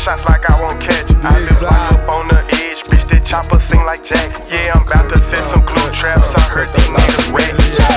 shots like I won't catch it. I live life up on the edge, bitch, that chopper sing like Jack. Yeah, I'm about to set some glue traps, I heard these niggas wreck.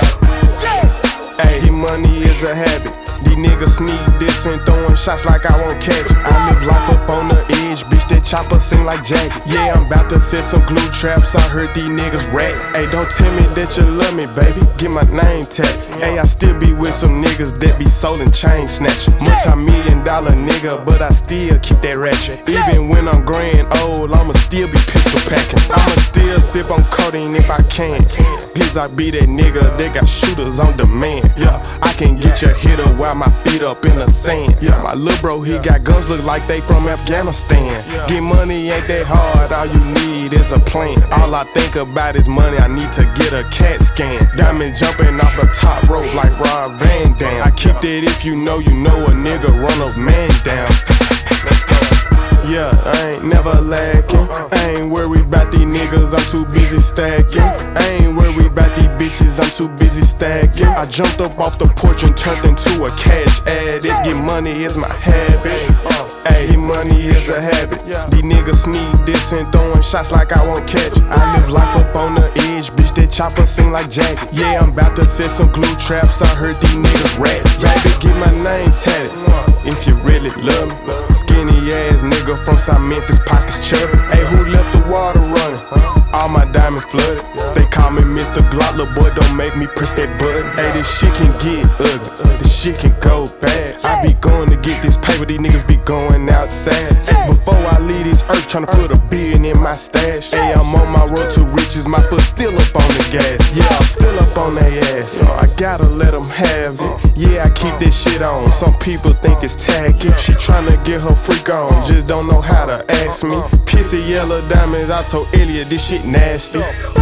Ayy, money is a habit. These niggas sneak this and throwing shots like I won't catch it. I live life up on the edge, bitch, that chopper sing like Jack. Yeah, I'm about to set some glue traps, I heard these niggas rap. Ayy, don't tell me that you love me, baby, get my name tagged. Ayy, I still be with some niggas that be sold and chain snatching. Multi-million-dollar nigga, but I still keep that ratchet. Even when I'm growing old, I'ma still be pistol packing. I'ma still sip on codeine if I can. Please, I be that nigga that got shooters on demand. Yeah, I can get your hitter while my feet up in the sand. Yeah, my little bro, he got guns look like they from Afghanistan. Get money ain't that hard, all you need is a plan. All I think about is money, I need to get a CAT scan. Diamond jumping off the top rope like Rob Van Dam. I keep that if you know a nigga run a man down. Let's go. Yeah, I ain't never lacking. I ain't worried about these niggas, I'm too busy stacking. I ain't worried about these bitches, I'm too busy stacking. I jumped up off the porch and turned into a cash addict. Get money is my habit. Ayy, money is a habit. These niggas sneak this and throwing shots like I won't catch it. I live life up on the edge, bitch, that chopper sing like Jack. Yeah, I'm about to set some glue traps, I heard these niggas rap. Baby, get my name tatted if you really love me. Skinny ass nigga from South Memphis, pockets chubby. Ayy, who left the water running? All my diamonds flooded. They call me Mr. Glock, little boy, don't make me press that button. Ayy, this shit can get ugly, this shit can go bad. I be going to get this paper, these niggas be going outside. Ay, before I leave this earth, tryna put $1 billion in my stash. Ayy, I'm on my road to riches, my foot still up on the gas. Yeah, I'm still up on their ass, so I gotta let them have it. Yeah, I keep this shit on, some people think it's tacky. She tryna get her freak on, just don't know how to ask me. Pissy yellow diamonds, I told Elliot this shit nasty.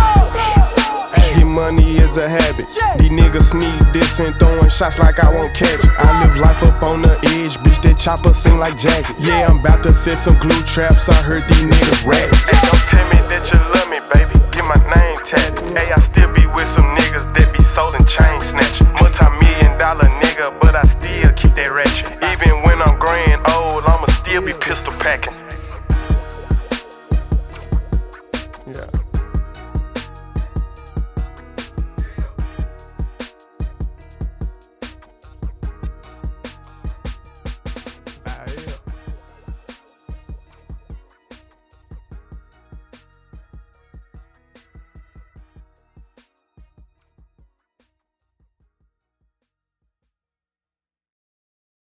Get money is a habit. These niggas sneak this and throwing shots like I won't catch it. I live life up on the edge, bitch, that chopper sing like Jack. Yeah, I'm about to set some glue traps, I heard these niggas rap. Hey, don't tell me that you love me, baby, get my name tatted. Hey, I still be with some niggas that be sold and chain snatching. Multi-million-dollar nigga, but I still keep that ratchet. Even when I'm growing old, I'ma still be pistol packing.